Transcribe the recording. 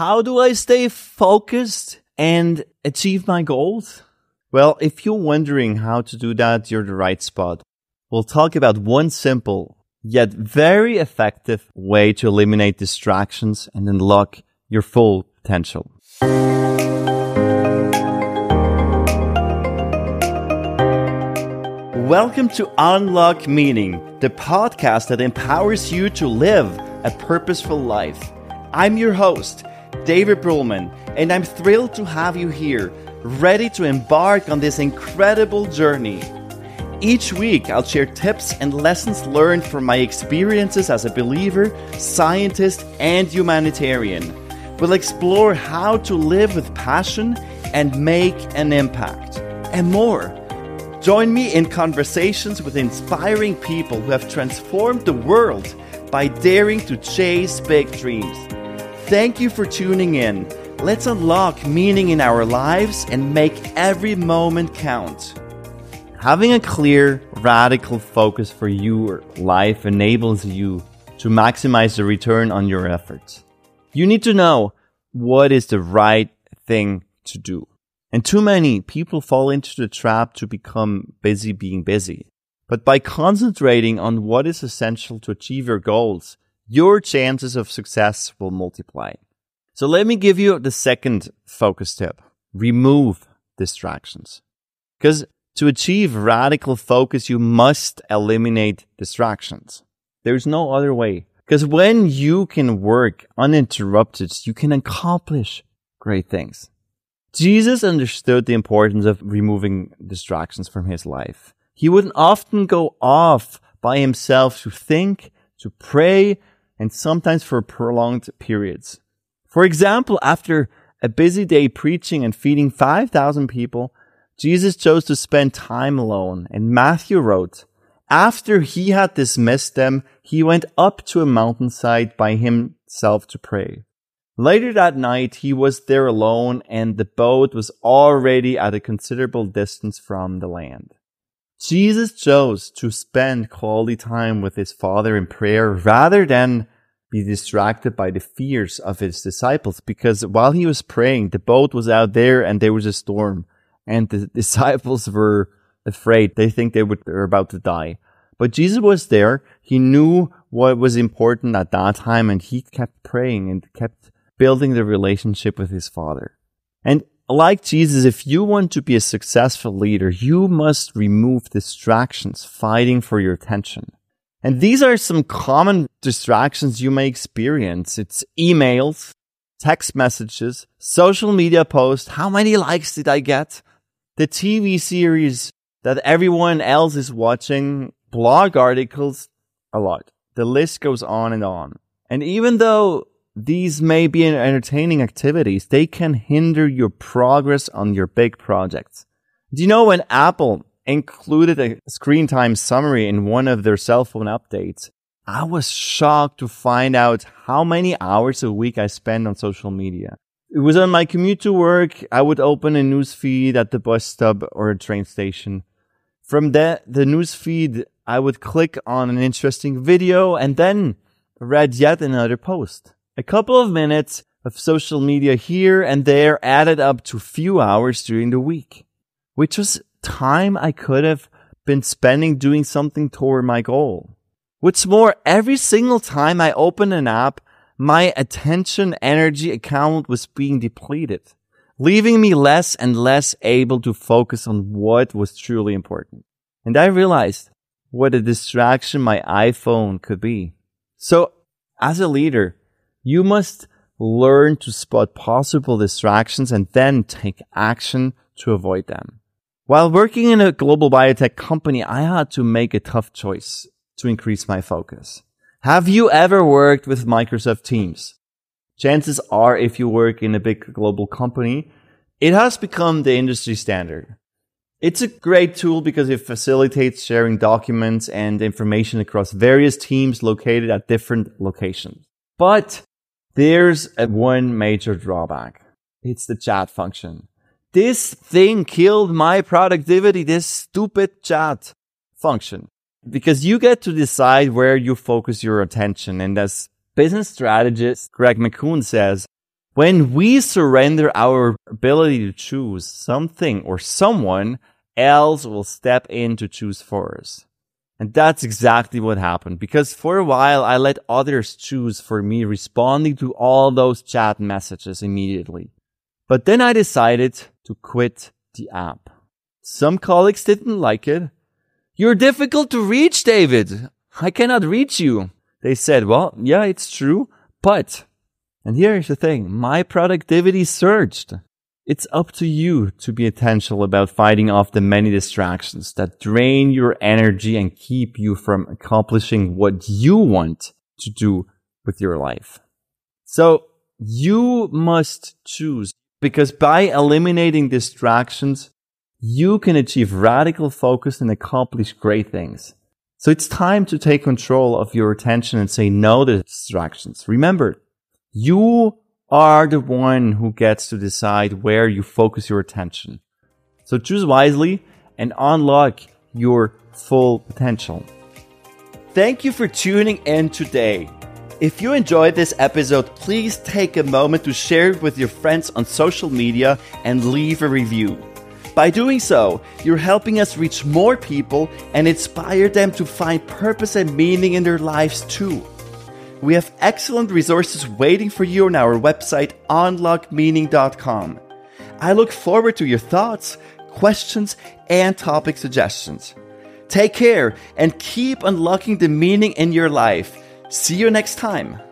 how do I stay focused and achieve my goals? Well, if you're wondering how to do that, you're the right spot. We'll talk about one simple yet very effective way to eliminate distractions and unlock your full potential. Welcome to Unlock Meaning, the podcast that empowers you to live a purposeful life. I'm your host, David Brulman, and I'm thrilled to have you here, ready to embark on this incredible journey. Each week, I'll share tips and lessons learned from my experiences as a believer, scientist, and humanitarian. We'll explore how to live with passion and make an impact, and more. Join me in conversations with inspiring people who have transformed the world by daring to chase big dreams. Thank you for tuning in. Let's unlock meaning in our lives and make every moment count. Having a clear, radical focus for your life enables you to maximize the return on your efforts. You need to know what is the right thing to do. And too many people fall into the trap to become busy being busy. But by concentrating on what is essential to achieve your goals, your chances of success will multiply. So let me give you the second focus tip. Remove distractions. Because to achieve radical focus, you must eliminate distractions. There's no other way. Because when you can work uninterrupted, you can accomplish great things. Jesus understood the importance of removing distractions from his life. He would often go off by himself to think, to pray, and sometimes for prolonged periods. For example, after a busy day preaching and feeding 5,000 people, Jesus chose to spend time alone. And Matthew wrote, after he had dismissed them, he went up to a mountainside by himself to pray. Later that night, he was there alone, and the boat was already at a considerable distance from the land. Jesus chose to spend quality time with his Father in prayer rather than be distracted by the fears of his disciples, because while he was praying, the boat was out there and there was a storm, and the disciples were afraid. They think they were about to die. But Jesus was there. He knew what was important at that time, and he kept praying and kept building the relationship with his Father. And like Jesus, if you want to be a successful leader, you must remove distractions fighting for your attention. And these are some common distractions you may experience. It's emails, text messages, social media posts. How many likes did I get? The TV series that everyone else is watching, blog articles, a lot. The list goes on. And even though these may be entertaining activities, they can hinder your progress on your big projects. Do you know when Apple included a screen time summary in one of their cell phone updates, I was shocked to find out how many hours a week I spend on social media. It was on my commute to work. I would open a news feed at the bus stop or a train station. From the news feed, I would click on an interesting video and then read yet another post. A couple of minutes of social media here and there added up to a few hours during the week, which was time I could have been spending doing something toward my goal. What's more, every single time I opened an app, my attention energy account was being depleted, leaving me less and less able to focus on what was truly important. And I realized what a distraction my iPhone could be. So, as a leader, you must learn to spot possible distractions and then take action to avoid them. While working in a global biotech company, I had to make a tough choice to increase my focus. Have you ever worked with Microsoft Teams? Chances are, if you work in a big global company, it has become the industry standard. It's a great tool because it facilitates sharing documents and information across various teams located at different locations. But there's one major drawback. It's the chat function. This thing killed my productivity, this stupid chat function. Because you get to decide where you focus your attention. And as business strategist Greg McKeown says, When we surrender our ability to choose, something or someone else will step in to choose for us. And that's exactly what happened, because for a while I let others choose for me, responding to all those chat messages immediately. But then I decided to quit the app. Some colleagues didn't like it. "You're difficult to reach, David. I cannot reach you." They said, "Well, yeah, it's true, but..." And here's the thing, my productivity surged. It's up to you to be intentional about fighting off the many distractions that drain your energy and keep you from accomplishing what you want to do with your life. So you must choose, because by eliminating distractions, you can achieve radical focus and accomplish great things. So it's time to take control of your attention and say no to distractions. Remember, you are the one who gets to decide where you focus your attention. So choose wisely and unlock your full potential. Thank you for tuning in today. If you enjoyed this episode, please take a moment to share it with your friends on social media and leave a review. By doing so, you're helping us reach more people and inspire them to find purpose and meaning in their lives too. We have excellent resources waiting for you on our website, unlockmeaning.com. I look forward to your thoughts, questions, and topic suggestions. Take care and keep unlocking the meaning in your life. See you next time.